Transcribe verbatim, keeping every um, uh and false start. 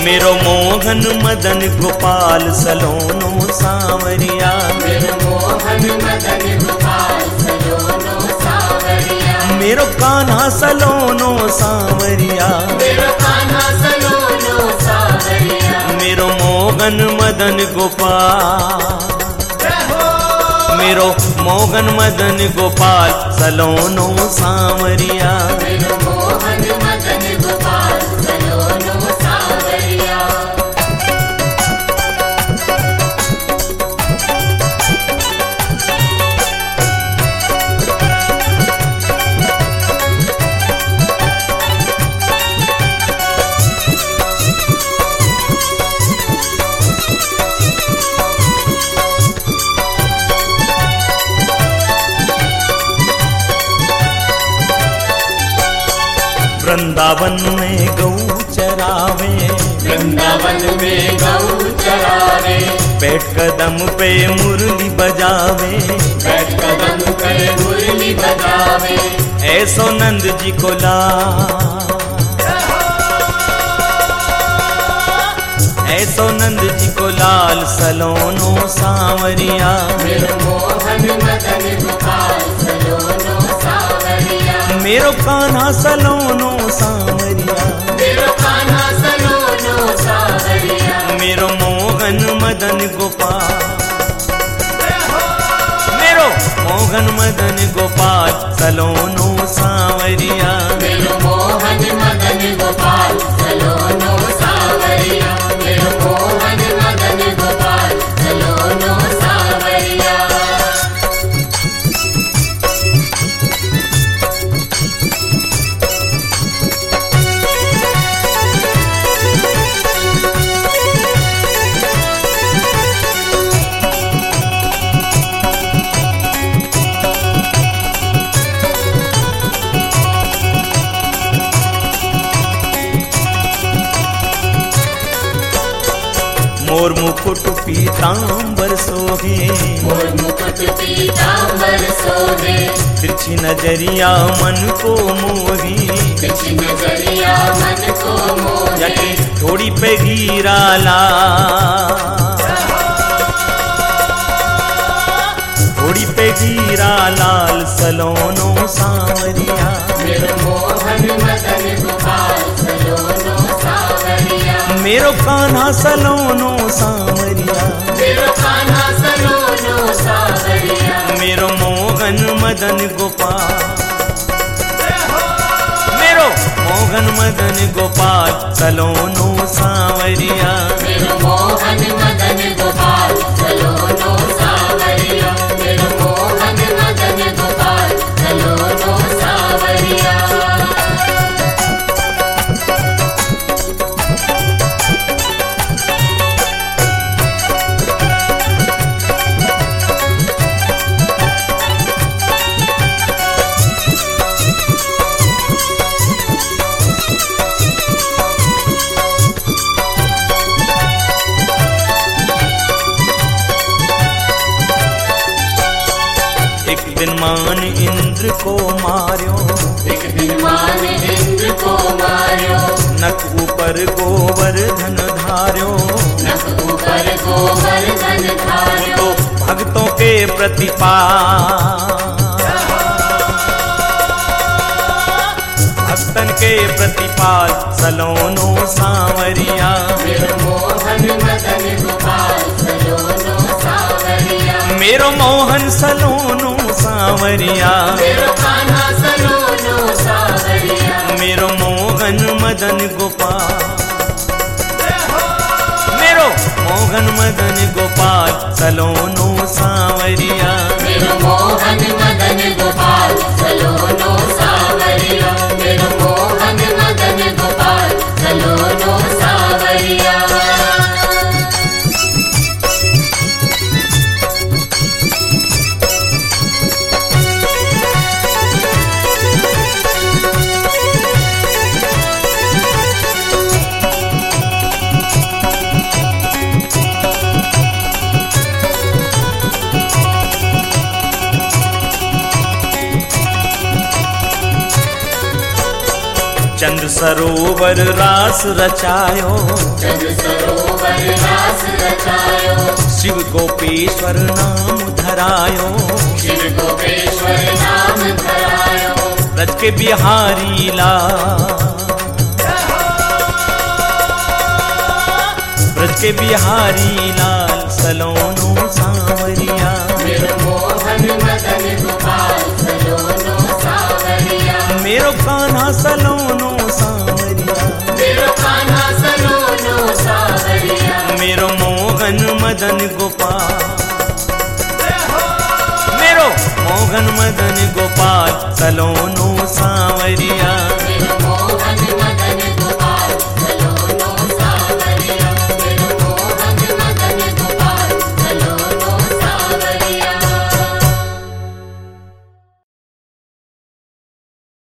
मेरो मोहन मदन गोपाल सलोनो सांवरिया, मेरो मोहन मदन गोपाल सलोनो सांवरिया, मेरो कान्हा सलोनो सांवरिया, मेरो कान्हा सलोनो सांवरिया, मेरो मोहन मदन गोपाल, मेरो मोहन मदन गोपाल सलोनो सांवरिया, मेरो मोहन मदन गोपाल सलोनो सांवरिया। वृंदावन में गौ चरावे, वृंदावन में गौ चरावे, बैठ कदम पे मुरली बजावे, बैठ कदम पे मुरली बजावे, ऐसो नंद जी को लाल, ऐसो नंद जी को लाल सलोनो सांवरिया, मेरो मोहन मदन गोपाल सलोनो सांवरिया, मेरो कान्हा सलोनो सांवरिया, मेरो कान्हा सलोनो सांवरिया, मेरो मोहन मदन गोपाल, मेरो मोहन मदन गोपाल सलोनो सांवरिया, मेरो मोहन मदन गोपाल सलोनो सांवरिया, मेरो मोहन मदन गोपाल सलोनो सांवरिया। मोर मुकुट पीतांबर सोहे, मोर मुकुट पीतांबर सोहे, तिरछी नजरिया मन को मोही, तिरछी नजरिया मन को मोहे, जटी थोड़ी पे हीरा लाल, थोड़ी पे हीरा लाल सलोनो सांवरिया, मेरो मोहन मदन गोपाल सलोनो सांवरिया, मेरो कान्हा सलोनो सांवरिया, मेरो कान्हा सलोनो सांवरिया, मेरो मोहन मदन गोपाल, मेरो मोहन मदन गोपाल सलोनो सांवरिया, मेरो मोहन मदन गोपाल सलोनो सांवरिया, मेरो मोहन मदन गोपाल सलोनो सांवरिया। एक दिन मान इंद्र को मार्यो, एक दिन मान इंद्र को मार्यो, नख ऊपर गोवर्धन धार्यो, नख ऊपर गोवर्धन धार्यो, तो भक्तों के प्रतिपाल, भक्तन के प्रतिपाल सलोनो सांवरिया, मेरो मोहन मदन गोपाल सलोनो सांवरिया, मेरो मोहन सलोनो सांवरिया, मेरो कान्हा सलोनो सांवरिया, मेरो मोहन मदन गोपाल, मेरो मोहन मदन गोपाल सलोनो सांवरिया, मेरो मोहन मदन गोपाल सलोनो सांवरिया, मेरो मोहन मदन गोपाल सलोनो सांवरिया। चंद सरोवर रास रचायो, चंद सरोवर रास रचायो, शिव गोपेश्वर नाम धरायो, शिव गोपेश्वर नाम धरायो, ब्रज के बिहारी लाल, ब्रज के बिहारी लाल सलोनो सांवरिया, मेरो मोहन मदन गोपाल सलोनो सांवरिया, मेरो कान्हा सलोनो सांवरिया, मेरो कान्हा सलोनो सांवरिया, मेरो मोहन मदन गोपाल, मेरो मोहन मदन गोपाल सलोनो